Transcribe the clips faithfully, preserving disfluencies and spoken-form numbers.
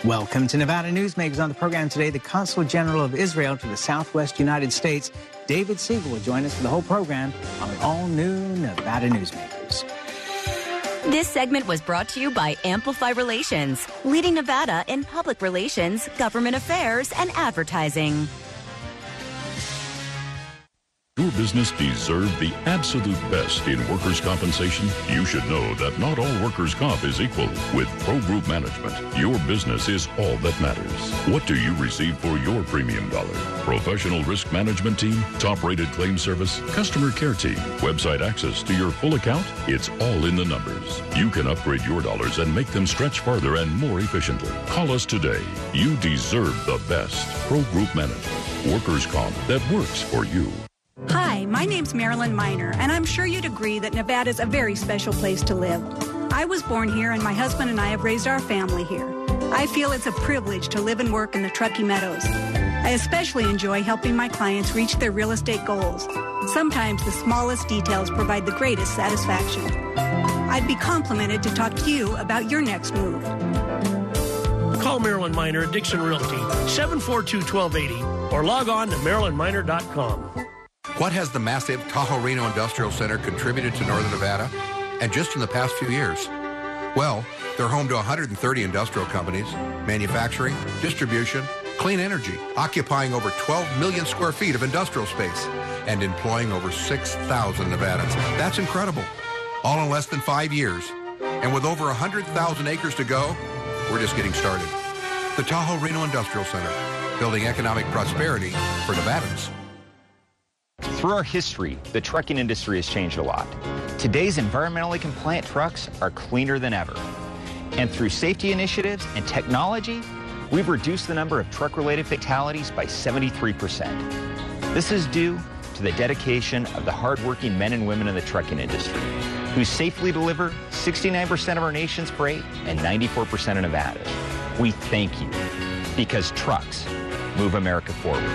Welcome to Nevada Newsmakers. On the program today, the Consul General of Israel to the Southwest United States, David Siegel, will join us for the whole program on an all-new Nevada Newsmakers. This segment was brought to you by Amplify Relations, leading Nevada in public relations, government affairs, and advertising. Your business deserves the absolute best in workers' compensation. You should know that not all workers' comp is equal. With Pro Group Management, your business is all that matters. What do you receive for your premium dollar? Professional risk management team, top-rated claim service, customer care team, website access to your full account? It's all in the numbers. You can upgrade your dollars and make them stretch farther and more efficiently. Call us today. You deserve the best. Pro Group Management, workers' comp that works for you. Hi, my name's Marilyn Miner, and I'm sure you'd agree that Nevada's a very special place to live. I was born here, and my husband and I have raised our family here. I feel it's a privilege to live and work in the Truckee Meadows. I especially enjoy helping my clients reach their real estate goals. Sometimes the smallest details provide the greatest satisfaction. I'd be complimented to talk to you about your next move. Call Marilyn Miner at Dixon Realty, seven four two, one two eight zero, or log on to marilyn miner dot com. What has the massive Tahoe Reno Industrial Center contributed to Northern Nevada? And just in the past few years? Well, they're home to one hundred thirty industrial companies, manufacturing, distribution, clean energy, occupying over twelve million square feet of industrial space, and employing over six thousand Nevadans. That's incredible. All in less than five years. And with over one hundred thousand acres to go, we're just getting started. The Tahoe Reno Industrial Center, building economic prosperity for Nevadans. Through our history, the trucking industry has changed a lot. Today's environmentally compliant trucks are cleaner than ever. And through safety initiatives and technology, we've reduced the number of truck-related fatalities by seventy-three percent. This is due to the dedication of the hardworking men and women in the trucking industry, who safely deliver sixty-nine percent of our nation's freight and ninety-four percent of Nevada's. We thank you, because trucks move America forward.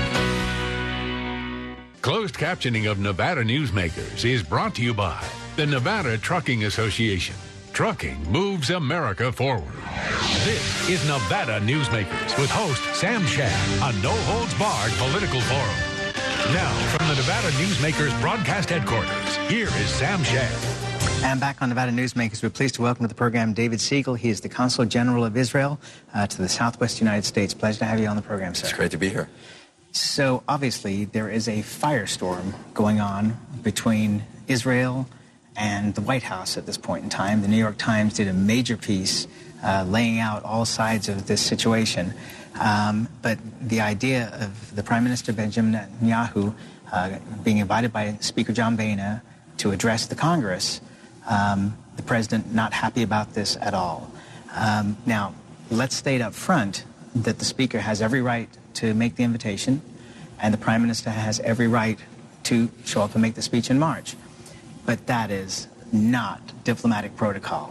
Closed captioning of Nevada Newsmakers is brought to you by the Nevada Trucking Association. Trucking moves America forward. This is Nevada Newsmakers with host Sam Shad, a no-holds-barred political forum. Now, from the Nevada Newsmakers broadcast headquarters, here is Sam Shad. And back on Nevada Newsmakers, we're pleased to welcome to the program David Siegel. He is the Consul General of Israel uh, to the Southwest United States. Pleasure to have you on the program, sir. It's great to be here. So, obviously, there is a firestorm going on between Israel and the White House at this point in time. The New York Times did a major piece uh, laying out all sides of this situation. Um, but the idea of the Prime Minister Benjamin Netanyahu uh, being invited by Speaker John Boehner to address the Congress, um, the President not happy about this at all. Um, now, let's state up front that the Speaker has every right to make the invitation, and the Prime Minister has every right to show up and make the speech in March. But that is not diplomatic protocol.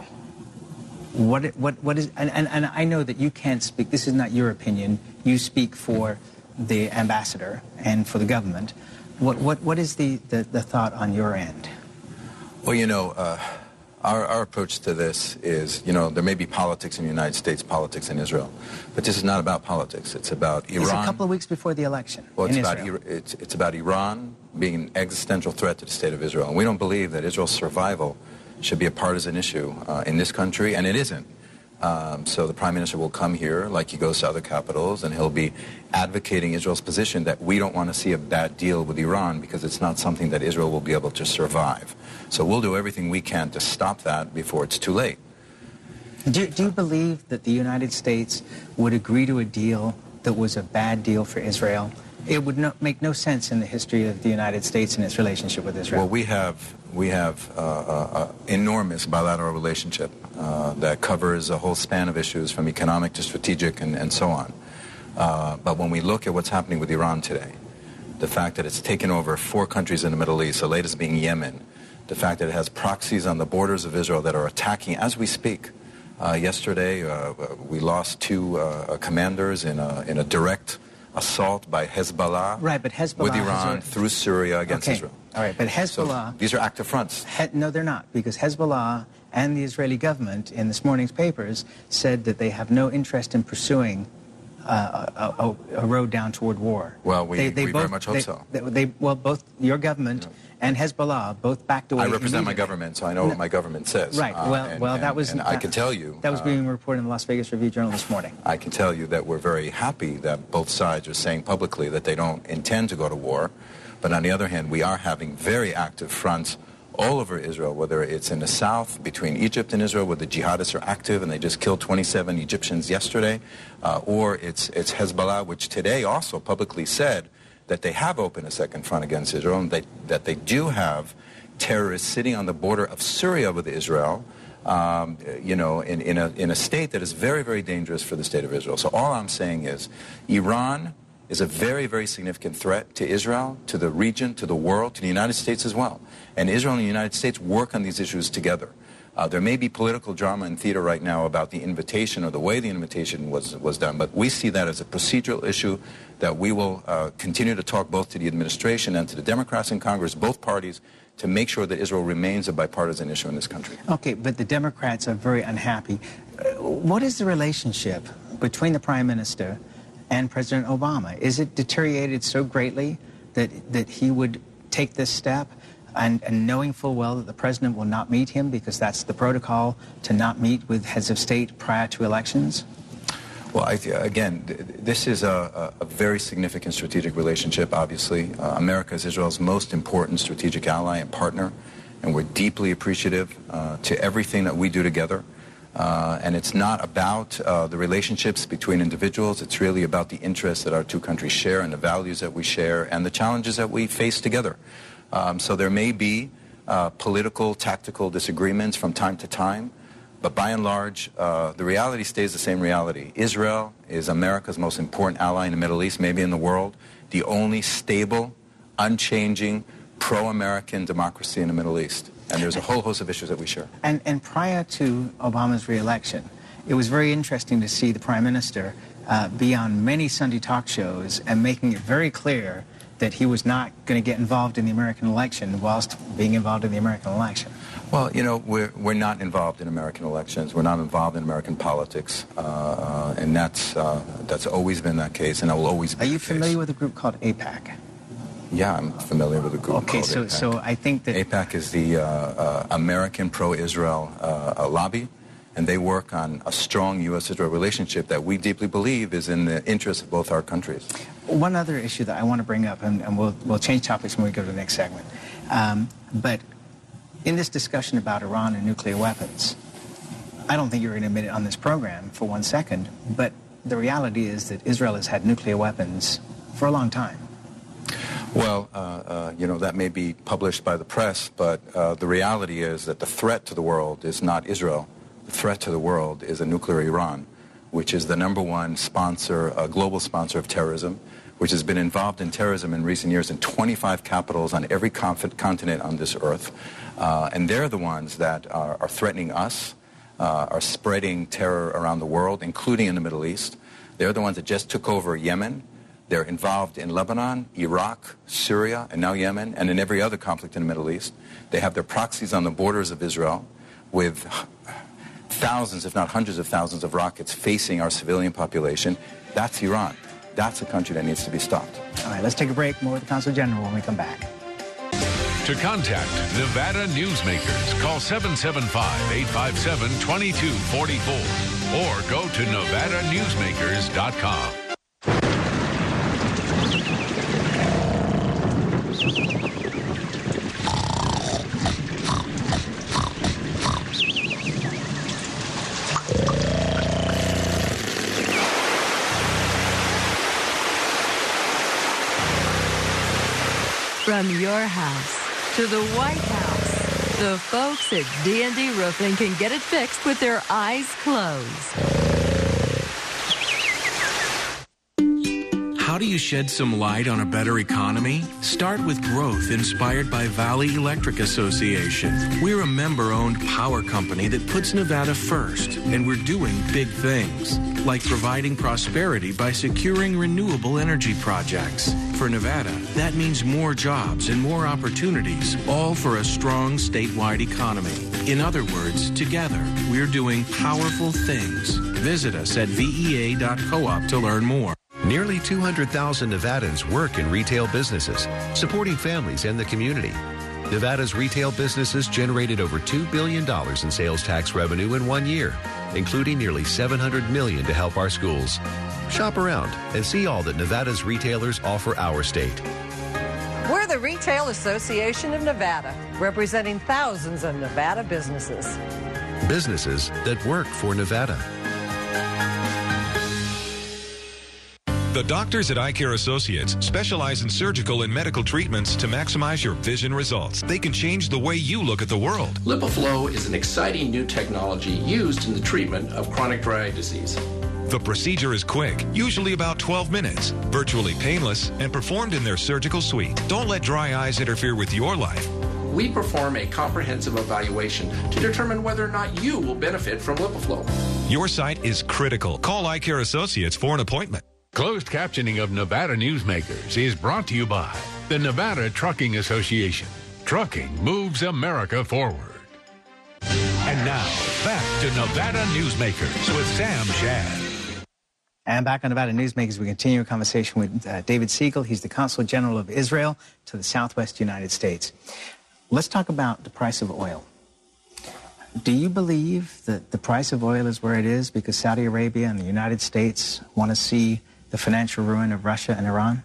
What, what, what is, and, and, and I know that you can't speak, this is not your opinion, you speak for the ambassador and for the government. What, what, what is the, the, the thought on your end? Well, you know, uh, Our, our approach to this is, you know, there may be politics in the United States, politics in Israel, but this is not about politics. It's about Iran. It's a couple of weeks before the election. Well, it's in about Israel. it's, it's about Iran being an existential threat to the state of Israel, and we don't believe that Israel's survival should be a partisan issue uh, in this country, and it isn't. Um, so the Prime Minister will come here like he goes to other capitals, and he'll be advocating Israel's position that we don't want to see a bad deal with Iran because it's not something that Israel will be able to survive. So we'll do everything we can to stop that before it's too late. Do, do you believe that the United States would agree to a deal that was a bad deal for Israel? It would not make no sense in the history of the United States and its relationship with Israel. Well, we have we have uh, uh, enormous bilateral relationship uh, that covers a whole span of issues from economic to strategic and, and so on. Uh, but when we look at what's happening with Iran today, the fact that it's taken over four countries in the Middle East, the latest being Yemen, the fact that it has proxies on the borders of Israel that are attacking as we speak. Uh, yesterday, uh, we lost two uh, commanders in a, in a direct assault by Hezbollah, right, but Hezbollah with Iran a... through Syria against okay. Israel. All right, but Hezbollah... So these are active fronts. He, no, they're not, because Hezbollah and the Israeli government in this morning's papers said that they have no interest in pursuing uh, a, a, a road down toward war. Well, we, they, they we both, very much hope they, so. They, they, well, both your government yeah. and Hezbollah both backed away. I represent my government, so I know no. what my government says. Right. Well, uh, and, well, and, that was. And that, I can tell you that was being uh, reported in the Las Vegas Review-Journal this morning. I can tell you that we're very happy that both sides are saying publicly that they don't intend to go to war, but on the other hand, we are having very active fronts all over Israel, whether it's in the south between Egypt and Israel, where the jihadists are active and they just killed twenty-seven Egyptians yesterday, uh, or it's it's Hezbollah, which today also publicly said that they have opened a second front against Israel, and they, that they do have terrorists sitting on the border of Syria with Israel, um, you know, in, in, a, in a state that is very, very dangerous for the state of Israel. So all I'm saying is Iran is a very, very significant threat to Israel, to the region, to the world, to the United States as well. And Israel and the United States work on these issues together. Uh, there may be political drama in theater right now about the invitation or the way the invitation was, was done, but we see that as a procedural issue that we will uh, continue to talk both to the administration and to the Democrats in Congress, both parties, to make sure that Israel remains a bipartisan issue in this country. Okay, but the Democrats are very unhappy. Uh, what is the relationship between the Prime Minister and President Obama? Is it deteriorated so greatly that, that he would take this step? And, and knowing full well that the president will not meet him because that's the protocol to not meet with heads of state prior to elections? Well, I th- again, th- this is a, a very significant strategic relationship, obviously. Uh, America is Israel's most important strategic ally and partner, and we're deeply appreciative uh, to everything that we do together. Uh, and it's not about uh, the relationships between individuals. It's really about the interests that our two countries share and the values that we share and the challenges that we face together. Um, so there may be uh, political, tactical disagreements from time to time, but by and large, uh, the reality stays the same reality. Israel is America's most important ally in the Middle East, maybe in the world, the only stable, unchanging, pro-American democracy in the Middle East. And there's a whole host of issues that we share. And, and prior to Obama's re-election, it was very interesting to see the Prime Minister uh, be on many Sunday talk shows and making it very clear that he was not going to get involved in the American election whilst being involved in the American election. Well, you know, we're, we're not involved in American elections. We're not involved in American politics. Uh, and that's, uh, that's always been that case, and that will always be Are you the familiar case. with a group called AIPAC? Yeah, I'm familiar with a group okay, called so, AIPAC. so I think that... AIPAC is the uh, uh, American pro-Israel uh, lobby, and they work on a strong U S Israel relationship that we deeply believe is in the interest of both our countries. One other issue that I want to bring up, and, and we'll, we'll change topics when we go to the next segment, um, but in this discussion about Iran and nuclear weapons, I don't think you're going to admit it on this program for one second, but the reality is that Israel has had nuclear weapons for a long time. Well, uh, uh, you know, that may be published by the press, but uh, the reality is that the threat to the world is not Israel. The threat to the world is a nuclear Iran, which is the number one sponsor, a global sponsor of terrorism, which has been involved in terrorism in recent years in twenty-five capitals on every continent on this earth. Uh, and they're the ones that are, are threatening us, uh, are spreading terror around the world, including in the Middle East. They're the ones that just took over Yemen. They're involved in Lebanon, Iraq, Syria, and now Yemen, and in every other conflict in the Middle East. They have their proxies on the borders of Israel with thousands, if not hundreds of thousands of rockets facing our civilian population. That's Iran. That's a country that needs to be stopped. All right, let's take a break. More with the Consul General when we come back. To contact Nevada Newsmakers, call seven seven five, eight five seven, two two four four or go to nevada newsmakers dot com. From your house to the White House, the folks at D and D Roofing can get it fixed with their eyes closed. How How do you shed some light on a better economy? Start with growth inspired by Valley Electric Association. We're a member-owned power company that puts Nevada first, and we're doing big things, like providing prosperity by securing renewable energy projects. For Nevada, that means more jobs and more opportunities, all for a strong statewide economy. In other words, together, we're doing powerful things. Visit us at V E A dot coop to learn more. Nearly two hundred thousand Nevadans work in retail businesses, supporting families and the community. Nevada's retail businesses generated over two billion dollars in sales tax revenue in one year, including nearly seven hundred million dollars to help our schools. Shop around and see all that Nevada's retailers offer our state. We're the Retail Association of Nevada, representing thousands of Nevada businesses. Businesses that work for Nevada. The doctors at Eye Care Associates specialize in surgical and medical treatments to maximize your vision results. They can change the way you look at the world. LipiFlow is an exciting new technology used in the treatment of chronic dry eye disease. The procedure is quick, usually about twelve minutes, virtually painless, and performed in their surgical suite. Don't let dry eyes interfere with your life. We perform a comprehensive evaluation to determine whether or not you will benefit from LipiFlow. Your sight is critical. Call Eye Care Associates for an appointment. Closed captioning of Nevada Newsmakers is brought to you by the Nevada Trucking Association. Trucking moves America forward. And now, back to Nevada Newsmakers with Sam Shad. And back on Nevada Newsmakers, we continue a conversation with uh, David Siegel. He's the Consul General of Israel to the Southwest United States. Let's talk about the price of oil. Do you believe that the price of oil is where it is because Saudi Arabia and the United States want to see the financial ruin of Russia and Iran?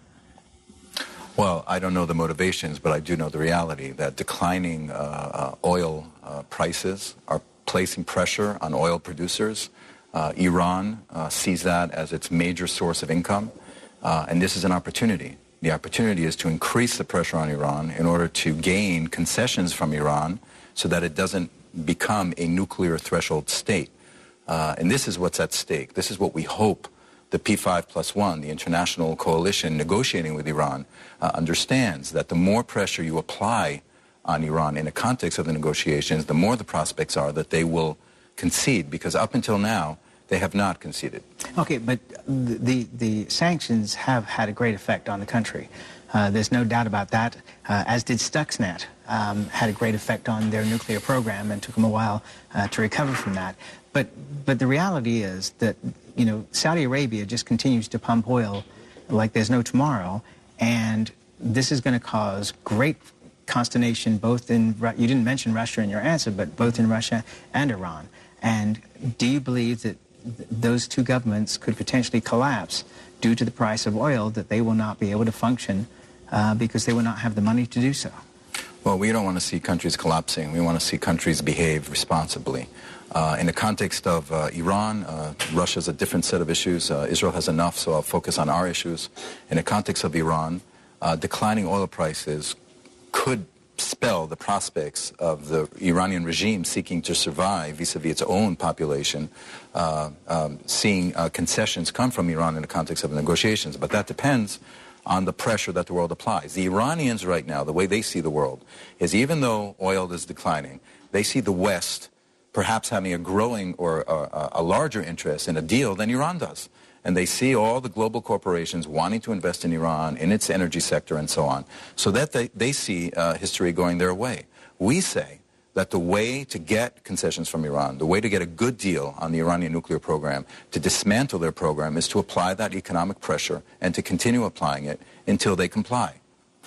Well, I don't know the motivations, but I do know the reality that declining uh, uh, oil uh, prices are placing pressure on oil producers. Uh, Iran uh, sees that as its major source of income, uh, and this is an opportunity. The opportunity is to increase the pressure on Iran in order to gain concessions from Iran so that it doesn't become a nuclear threshold state. Uh, and this is what's at stake. This is what we hope the P five plus one, the international coalition negotiating with Iran, uh, understands, that the more pressure you apply on Iran in the context of the negotiations, the more the prospects are that they will concede, because up until now, they have not conceded. Okay, but the, the, the sanctions have had a great effect on the country. Uh, there's no doubt about that, uh, as did Stuxnet. Um, had a great effect on their nuclear program, and took them a while uh, to recover from that. But, but the reality is that, you know, Saudi Arabia just continues to pump oil like there's no tomorrow, and this is going to cause great consternation both in, you didn't mention Russia in your answer, but both in Russia and Iran. And do you believe that th those two governments could potentially collapse due to the price of oil, that they will not be able to function uh, because they will not have the money to do so? Well, we don't want to see countries collapsing. We want to see countries behave responsibly. Uh, in the context of uh, Iran, uh, Russia's a different set of issues. Uh, Israel has enough, so I'll focus on our issues. In the context of Iran, uh, declining oil prices could spell the prospects of the Iranian regime seeking to survive vis-a-vis its own population, uh, um, seeing uh, concessions come from Iran in the context of the negotiations. But that depends on the pressure that the world applies. The Iranians right now, the way they see the world, is even though oil is declining, they see the West perhaps having a growing or uh, a larger interest in a deal than Iran does. And they see all the global corporations wanting to invest in Iran, in its energy sector, and so on, so that they, they see uh, history going their way. We say that the way to get concessions from Iran, the way to get a good deal on the Iranian nuclear program, to dismantle their program, is to apply that economic pressure and to continue applying it until they comply.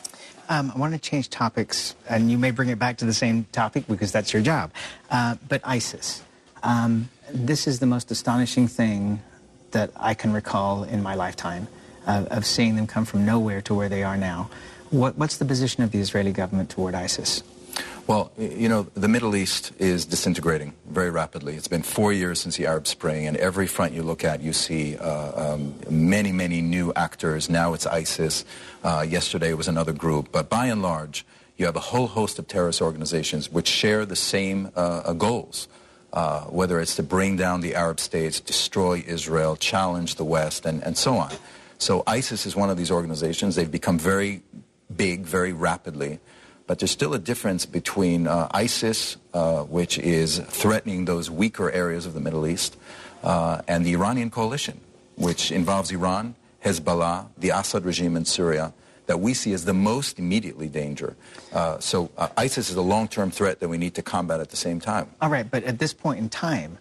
Um, I want to change topics, and you may bring it back to the same topic because that's your job. Uh, but ISIS. Um, this is the most astonishing thing that I can recall in my lifetime, uh, of seeing them come from nowhere to where they are now. What, what's the position of the Israeli government toward ISIS? Well, you know, the Middle East is disintegrating very rapidly. It's been four years since the Arab Spring, and every front you look at, you see uh, um, many, many new actors. Now it's ISIS. Uh, yesterday it was another group. But by and large, you have a whole host of terrorist organizations which share the same uh, goals, uh, whether it's to bring down the Arab states, destroy Israel, challenge the West, and, and so on. So ISIS is one of these organizations. They've become very big, very rapidly. But there's still a difference between uh, ISIS, uh, which is threatening those weaker areas of the Middle East, uh, and the Iranian coalition, which involves Iran, Hezbollah, the Assad regime in Syria, that we see as the most immediately danger. Uh, so uh, ISIS is a long-term threat that we need to combat at the same time. All right, but at this point in time,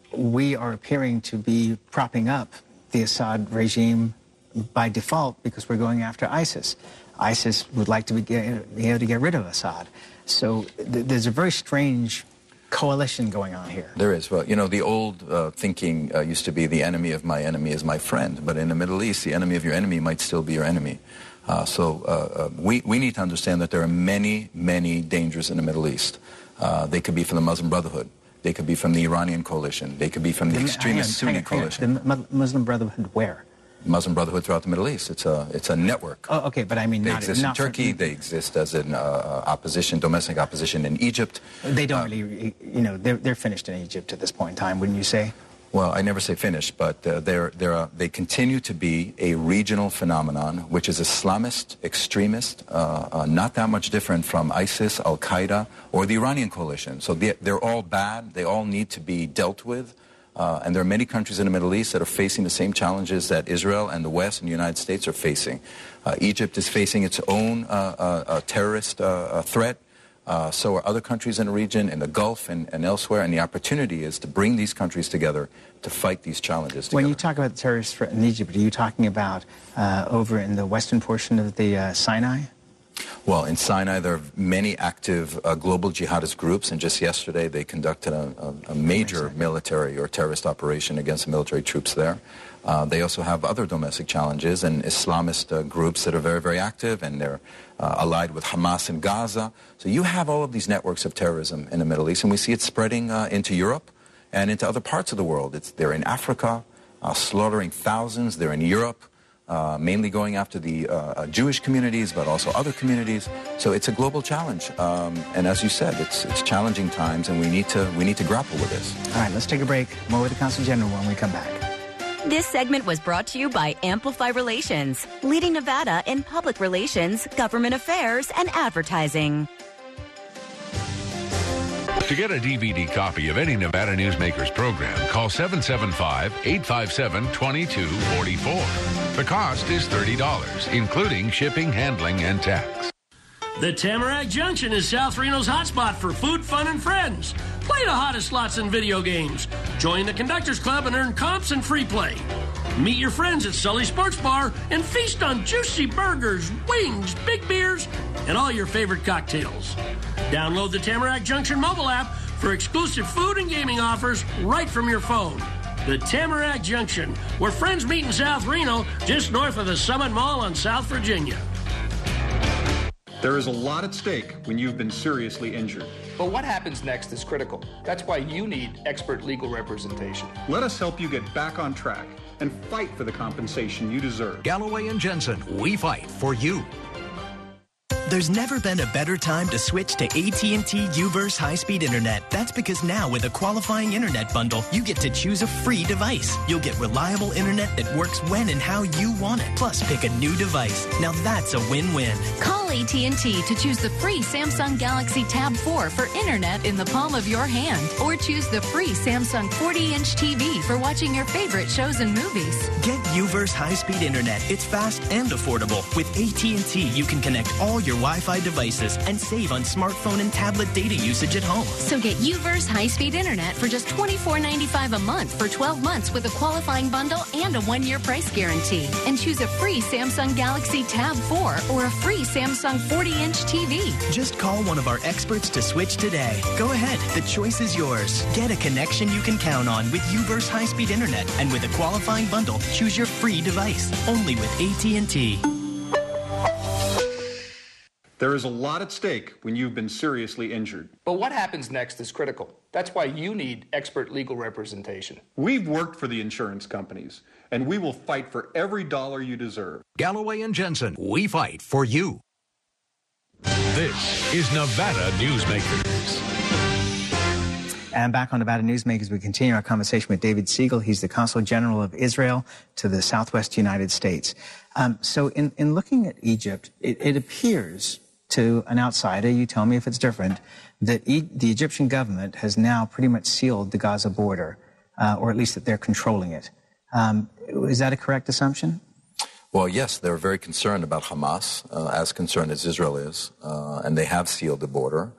we are appearing to be propping up the Assad regime by default because we're going after ISIS. ISIS would like to be, get, be able to get rid of Assad. So th there's a very strange coalition going on here. There is. Well, you know, the old uh, thinking uh, used to be the enemy of my enemy is my friend. But in the Middle East, the enemy of your enemy might still be your enemy. Uh, so uh, uh, we, we need to understand that there are many, many dangers in the Middle East. Uh, they could be from the Muslim Brotherhood. They could be from the Iranian coalition. They could be from the, the extremist Sunni coalition. The Muslim Brotherhood where? Muslim Brotherhood throughout the Middle East. It's a it's a network. Oh, okay, but I mean, they not, exist not in Turkey. For, they exist as an uh, opposition, domestic opposition in Egypt. They don't uh, really, you know, they're they're finished in Egypt at this point in time, wouldn't you say? Well, I never say finished, but uh, they're they're uh, they continue to be a regional phenomenon, which is Islamist, extremist, uh, uh, not that much different from ISIS, Al Qaeda, or the Iranian coalition. So they, they're all bad. They all need to be dealt with. Uh, and there are many countries in the Middle East that are facing the same challenges that Israel and the West and the United States are facing. Uh, Egypt is facing its own uh, uh, uh, terrorist uh, uh, threat. Uh, so are other countries in the region, in the Gulf and, and elsewhere. And the opportunity is to bring these countries together to fight these challenges together. When you talk about the terrorist threat in Egypt, are you talking about uh, over in the western portion of the uh, Sinai? Well, in Sinai, there are many active uh, global jihadist groups, and just yesterday they conducted a, a, a major military or terrorist operation against the military troops there. Uh, they also have other domestic challenges and Islamist uh, groups that are very, very active, and they're uh, allied with Hamas in Gaza. So you have all of these networks of terrorism in the Middle East, and we see it spreading uh, into Europe and into other parts of the world. It's, they're in Africa, uh, slaughtering thousands. They're in Europe. Uh, mainly going after the uh, Jewish communities, but also other communities. So it's a global challenge, um, and as you said, it's it's challenging times, and we need to we need to grapple with this. All right, let's take a break. More with the Consul General when we come back. This segment was brought to you by Amplify Relations, leading Nevada in public relations, government affairs, and advertising. To get a D V D copy of any Nevada Newsmakers program, call seven seven five, eight five seven, two two four four. The cost is thirty dollars, including shipping, handling, and tax. The Tamarack Junction is South Reno's hotspot for food, fun, and friends. Play the hottest slots and video games. Join the Conductors Club and earn comps and free play. Meet your friends at Sully Sports Bar and feast on juicy burgers, wings, big beers, and all your favorite cocktails. Download the Tamarack Junction mobile app for exclusive food and gaming offers right from your phone. The Tamarack Junction, where friends meet in South Reno, just north of the Summit Mall on South Virginia. There is a lot at stake when you've been seriously injured. But what happens next is critical. That's why you need expert legal representation. Let us help you get back on track and fight for the compensation you deserve. Galloway and Jensen, we fight for you. There's never been a better time to switch to A T and T U-verse high-speed internet. That's because now with a qualifying internet bundle, you get to choose a free device. You'll get reliable internet that works when and how you want it. Plus, pick a new device. Now that's a win-win. Call A T and T to choose the free Samsung Galaxy Tab four for internet in the palm of your hand. Or choose the free Samsung forty inch T V for watching your favorite shows and movies. Get U-verse high-speed internet. It's fast and affordable. With A T and T, you can connect all your Wi-Fi devices and save on smartphone and tablet data usage at home. So get U-verse high-speed internet for just twenty-four ninety-five a month for twelve months with a qualifying bundle and a one-year price guarantee. And choose a free Samsung Galaxy Tab four or a free Samsung forty inch T V. Just call one of our experts to switch today. Go ahead. The choice is yours. Get a connection you can count on with U-verse high-speed internet. And with a qualifying bundle, choose your free device. Only with A T and T. There is a lot at stake when you've been seriously injured. But what happens next is critical. That's why you need expert legal representation. We've worked for the insurance companies, and we will fight for every dollar you deserve. Galloway and Jensen, we fight for you. This is Nevada Newsmakers. And back on Nevada Newsmakers, we continue our conversation with David Siegel. He's the Consul General of Israel to the Southwest United States. Um, so in, in looking at Egypt, it, it appears to an outsider, you tell me if it's different, that e- the Egyptian government has now pretty much sealed the Gaza border, uh, or at least that they're controlling it. Um, is that a correct assumption? Well, yes, they're very concerned about Hamas, uh, as concerned as Israel is, uh, and they have sealed the border.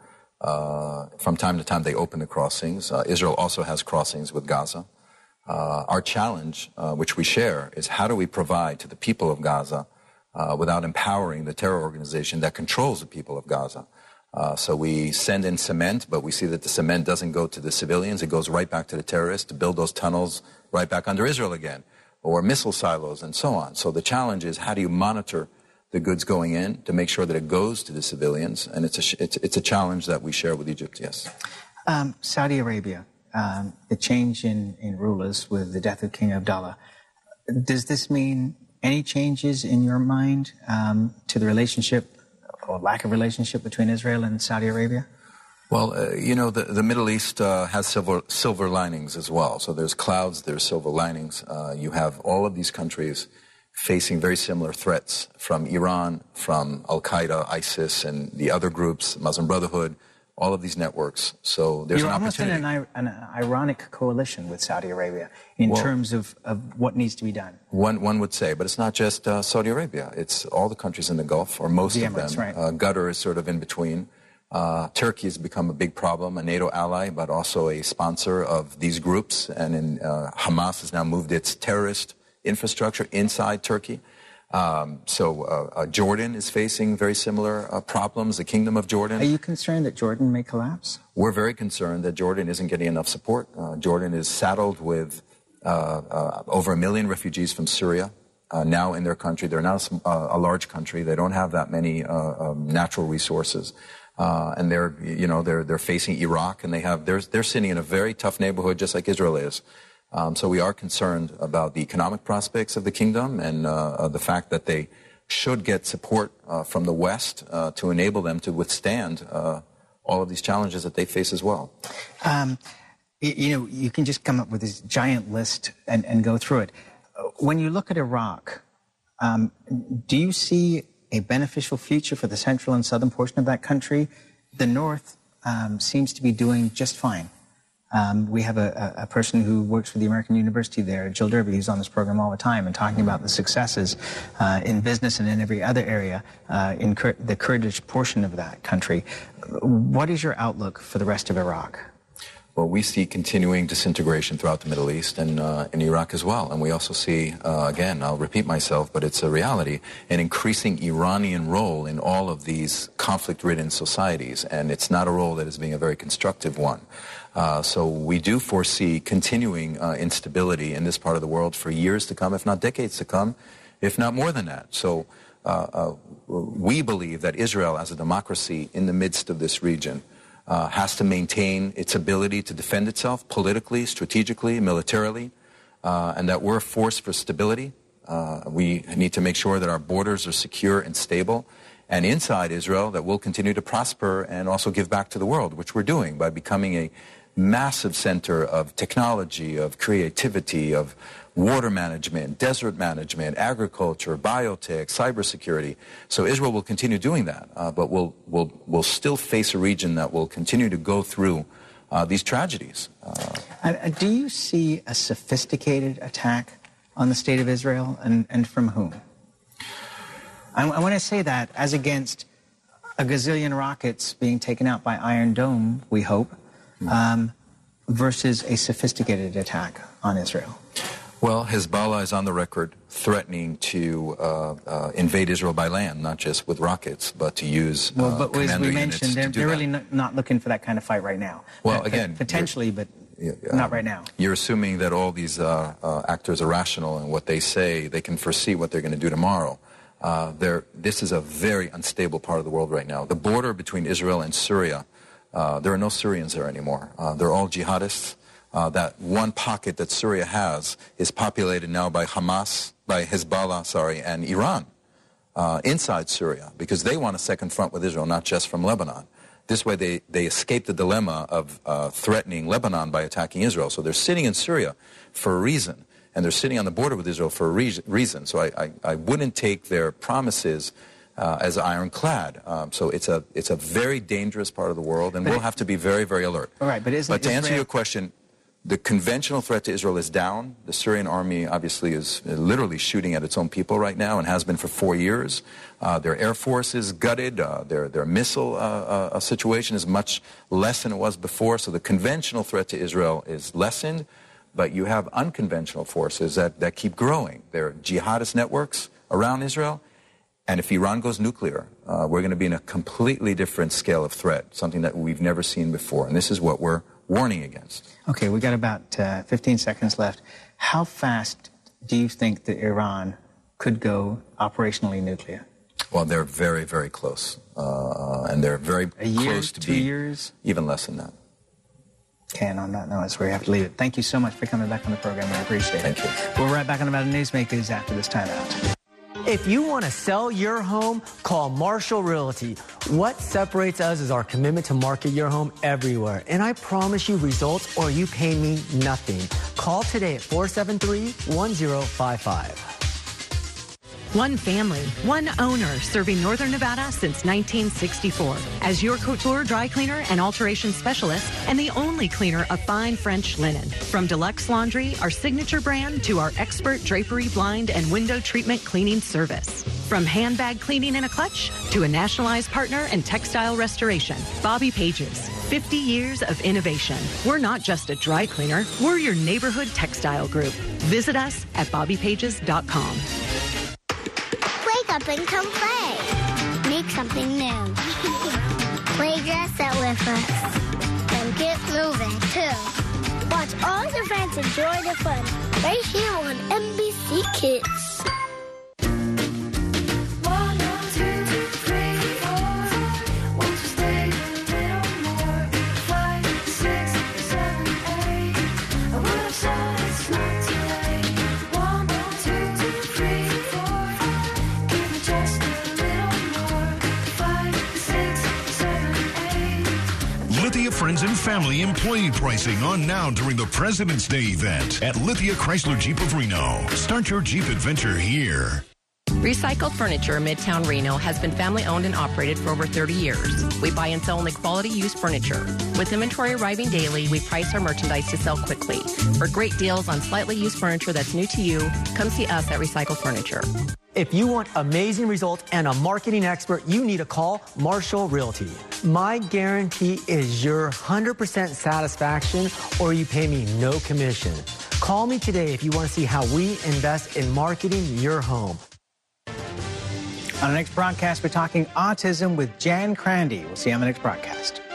Uh, from time to time, they open the crossings. Uh, Israel also has crossings with Gaza. Uh, our challenge, uh, which we share, is how do we provide to the people of Gaza uh, without empowering the terror organization that controls the people of Gaza. Uh, so we send in cement, but we see that the cement doesn't go to the civilians. It goes right back to the terrorists to build those tunnels right back under Israel again, or missile silos and so on. So the challenge is how do you monitor the goods going in to make sure that it goes to the civilians? And it's a, it's, it's a challenge that we share with Egypt, yes. Um, Saudi Arabia, um, the change in, in rulers with the death of King Abdullah. Does this mean any changes in your mind um, to the relationship or lack of relationship between Israel and Saudi Arabia? Well, uh, you know, the, the Middle East uh, has silver, silver linings as well. So there's clouds, there's silver linings. Uh, you have all of these countries facing very similar threats from Iran, from Al-Qaeda, ISIS, and the other groups, Muslim Brotherhood, all of these networks. So there's You're an almost opportunity. in an, an ironic coalition with Saudi Arabia in Well, terms of, of what needs to be done. One, one would say, but it's not just uh, Saudi Arabia. It's all the countries in the Gulf, or most The of Emirates, them. right. Uh, Qatar is sort of in between. Uh, Turkey has become a big problem, a NATO ally, but also a sponsor of these groups. And in, uh, Hamas has now moved its terrorist infrastructure inside Turkey. Um, so uh, uh, Jordan is facing very similar uh, problems, the Kingdom of Jordan. Are you concerned that Jordan may collapse? We're very concerned that Jordan isn't getting enough support. Uh, Jordan is saddled with uh, uh, over a million refugees from Syria uh, now in their country. They're not a, a large country. They don't have that many uh, um, natural resources. Uh, and they're, you know, they're, they're facing Iraq, and they have, they're, they're sitting in a very tough neighborhood, just like Israel is. Um, so we are concerned about the economic prospects of the kingdom and uh, uh, the fact that they should get support uh, from the West uh, to enable them to withstand uh, all of these challenges that they face as well. Um, you, you know, you can just come up with this giant list and, and go through it. When you look at Iraq, um, do you see a beneficial future for the central and southern portion of that country? The North um, seems to be doing just fine. Um, we have a, a person who works for the American University there, Jill Derby, who's on this program all the time and talking about the successes uh, in business and in every other area uh, in Kur- the Kurdish portion of that country. What is your outlook for the rest of Iraq? Well, we see continuing disintegration throughout the Middle East and uh, in Iraq as well. And we also see, uh, again, I'll repeat myself, but it's a reality, an increasing Iranian role in all of these conflict-ridden societies. And it's not a role that is being a very constructive one. Uh, so we do foresee continuing uh, instability in this part of the world for years to come, if not decades to come, if not more than that. So uh, uh, we believe that Israel, as a democracy in the midst of this region, Uh, has to maintain its ability to defend itself politically, strategically, militarily, uh, and that we're a force for stability. Uh, we need to make sure that our borders are secure and stable. And inside Israel, that we'll continue to prosper and also give back to the world, which we're doing by becoming a massive center of technology, of creativity, of water management, desert management, agriculture, biotech, cybersecurity. So Israel will continue doing that, uh, but we'll, we'll, we'll still face a region that will continue to go through uh, these tragedies. Uh, and do you see a sophisticated attack on the state of Israel, and, and from whom? I, I want to say that as against a gazillion rockets being taken out by Iron Dome, we hope, um, versus a sophisticated attack on Israel. Well, Hezbollah is on the record threatening to uh, uh, invade Israel by land, not just with rockets, but to use uh, well, but as we mentioned, they're, they're really not, not looking for that kind of fight right now. Well, uh, again, potentially, but uh, not right now. You're assuming that all these uh, uh, actors are rational, and what they say, they can foresee what they're going to do tomorrow. Uh, this is a very unstable part of the world right now. The border between Israel and Syria, uh, there are no Syrians there anymore. Uh, they're all jihadists. Uh, that one pocket that Syria has is populated now by Hamas, by Hezbollah, sorry, and Iran uh, inside Syria, because they want a second front with Israel, not just from Lebanon. this way they, they escape the dilemma of uh, threatening Lebanon by attacking Israel. So they're sitting in Syria for a reason, and they're sitting on the border with Israel for a re reason. So I, I, I wouldn't take their promises uh, as ironclad. Um, so it's a, it's a very dangerous part of the world, and but we'll it, have to be very, very alert. All right, but isn't But to Israel... answer your question, the conventional threat to Israel is down. The Syrian army obviously is literally shooting at its own people right now and has been for four years. Uh, their air force is gutted. Uh, their, their missile uh, uh, situation is much less than it was before. So the conventional threat to Israel is lessened, but you have unconventional forces that, that keep growing. There are jihadist networks around Israel. And if Iran goes nuclear, uh, we're going to be in a completely different scale of threat, something that we've never seen before. And this is what we're warning against. Okay, we got about uh, fifteen seconds left. How fast do you think that Iran could go operationally nuclear? Well, they're very, very close. Uh, and they're very A year, close to two be years? even less than that. Okay, and on that note, that's where we have to leave it. Thank you so much for coming back on the program. I appreciate it. Thank you. We'll be right back on Nevada Newsmakers after this timeout. If you want to sell your home, call Marshall Realty. What separates us is our commitment to market your home everywhere. And I promise you results or you pay me nothing. Call today at four seven three, one zero five five. One family, one owner, serving Northern Nevada since nineteen sixty-four. As your couture dry cleaner and alteration specialist, and the only cleaner of fine French linen. From Deluxe Laundry, our signature brand, to our expert drapery, blind, and window treatment cleaning service. From handbag cleaning in a clutch to a nationalized partner in textile restoration, Bobby Pages. fifty years of innovation. We're not just a dry cleaner, we're your neighborhood textile group. Visit us at bobby pages dot com. Wake up and come play. Make something new. Play dress up with us. And get moving, too. Watch all your friends enjoy the fun right here on N B C Kids. Lithia Friends and Family employee pricing on now during the President's Day event at Lithia Chrysler Jeep of Reno. Start your Jeep adventure here. Recycled Furniture Midtown Reno has been family owned and operated for over thirty years. We buy and sell only quality used furniture. With inventory arriving daily, we price our merchandise to sell quickly. For great deals on slightly used furniture that's new to you, come see us at Recycled Furniture. If you want amazing results and a marketing expert, you need to call Marshall Realty. My guarantee is your one hundred percent satisfaction or you pay me no commission. Call me today if you want to see how we invest in marketing your home. On the next broadcast, we're talking autism with Jan Crandy. We'll see you on the next broadcast.